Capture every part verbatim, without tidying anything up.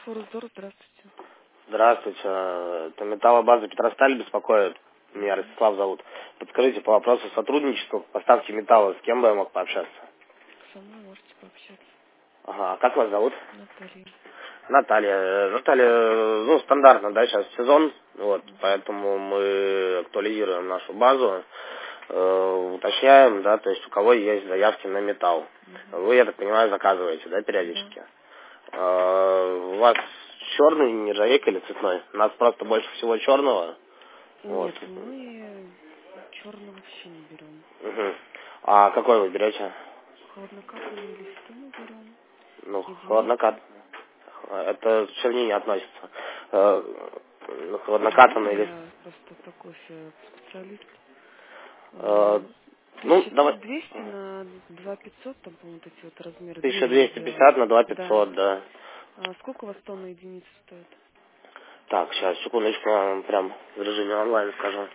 Форус-Дор, здравствуйте. Здравствуйте. Это металлобаза Петросталь беспокоит. Меня Ростислав зовут. Подскажите, по вопросу сотрудничества, поставки металла, с кем бы я мог пообщаться? Со мной можете пообщаться. Ага, а как вас зовут? Наталья. Наталья. Наталья, ну, стандартно, да, сейчас сезон, вот, поэтому мы актуализируем нашу базу, э, уточняем, да, то есть у кого есть заявки на металл. Угу. Вы, я так понимаю, заказываете, да, периодически? Да. Э, у вас черный нержавейка или цветной? У нас просто больше всего черного. Вот. Нет, мы черный вообще не берем. Угу. А какой вы берете? Холоднокатанные листы мы берем. Ну, Единицы. холоднокат. Это к черне не относится. Э, ну, холоднокатанные листы. Я просто такой специалист. Э, ну, давай. тысяча двести на два пятьсот, там, по-моему, вот эти вот размеры. тысяча Двери двести пятьдесят на сделаны. два пятьсот, да. Да. А сколько у вас тонна единицы стоит? Так, сейчас, секундочку, я вам прям в режиме онлайн скажу.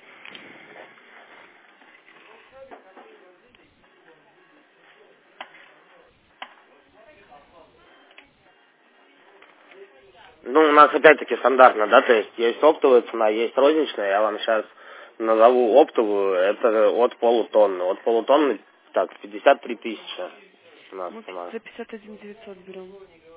Ну, у нас опять-таки стандартно, да, то есть есть оптовая цена, есть розничная, я вам сейчас назову оптовую, это от полутонны. От полутонны, так, пятьдесят три тысячи у нас Мы цена. за пятьдесят один девятьсот берем.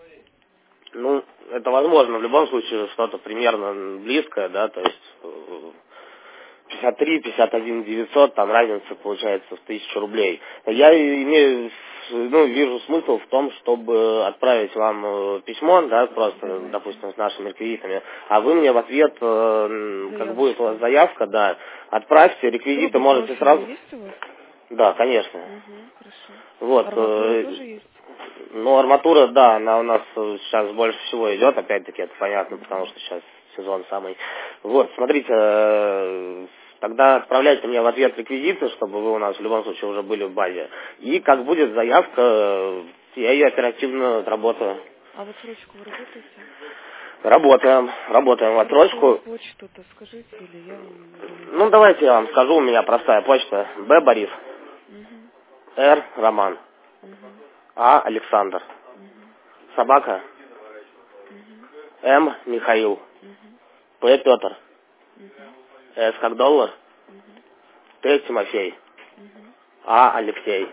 Ну, это возможно, в любом случае что-то примерно близкое, да, то есть пятьдесят три, пятьдесят один девятьсот, там разница получается в тысячу рублей. Я имею, ну, вижу смысл в том, чтобы отправить вам э, письмо, да, просто, Давайте. допустим, с нашими реквизитами, а вы мне в ответ, э, как будет у вас Заявочку. заявка, да, отправьте, реквизиты Грубый можете профиль сразу... есть у вас? Да, конечно. Угу, хорошо. Вот, Арматура э, тоже есть? ну, арматура, да, она у нас э, сейчас больше всего идет, опять-таки, это понятно, Угу. потому что сейчас сезон самый. Вот, смотрите, э, тогда отправляйте мне в ответ реквизиты, чтобы вы у нас в любом случае уже были в базе. И как будет заявка, э, я ее оперативно отработаю. А в отсрочку вы работаете? Работаем, работаем в Хорошо, отсрочку. почту-то скажите, или я вам даю. Ну, давайте я вам скажу, у меня простая почта. Б. Борис, Угу, Р. Роман, угу, А. Александр, угу, собака, угу, М. Михаил, угу, П. Петр, угу, С как доллар, угу, Т. Тимофей, угу. А. Алексей,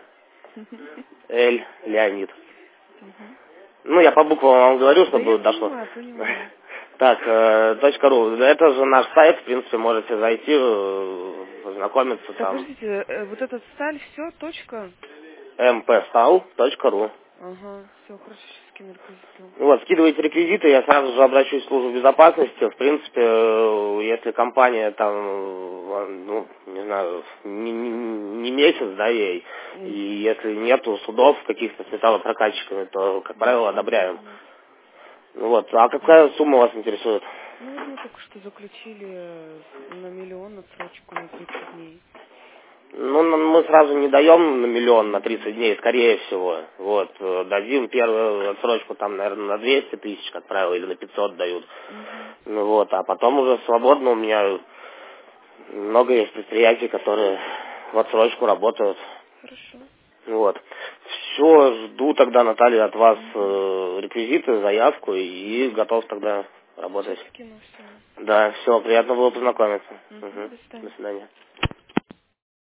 Л. Леонид. Угу. Ну, я по буквам вам говорю, Да я чтобы дошло. понимаю, понимаю. Так, э, точка ру. Это же наш сайт, в принципе, можете зайти, э, познакомиться Так, там. подождите, э, вот этот сталь, все, точка? эм пэ стал точка ру. Ага, все, хорошо, сейчас скину реквизиты. Вот, скидывайте реквизиты, я сразу же обращусь в службу безопасности. В принципе, э, если компания там, э, ну, не знаю, не, не- не месяц, да, ей, и Угу. если нету судов каких-то с металлопрокатчиками, то, как правило, Ничего, одобряем. понятно. Ну вот, а какая сумма вас интересует? Ну вот мы только что заключили э, на миллион отсрочку на тридцать дней. Ну, н- мы сразу не даем на миллион, на Угу. тридцать дней, скорее всего. Вот, э, дадим первую отсрочку там, наверное, на двести тысяч, как правило, или на пятьсот дают. Угу. Ну вот, а потом уже свободно у меня много есть предприятий, которые в отсрочку работают. Хорошо. Вот. Все, жду тогда, Наталья, от вас Угу. э, реквизиты, заявку и готов тогда Сейчас работать. скину все. Да, все, приятно было познакомиться. Угу. Угу. До До свидания. свидания.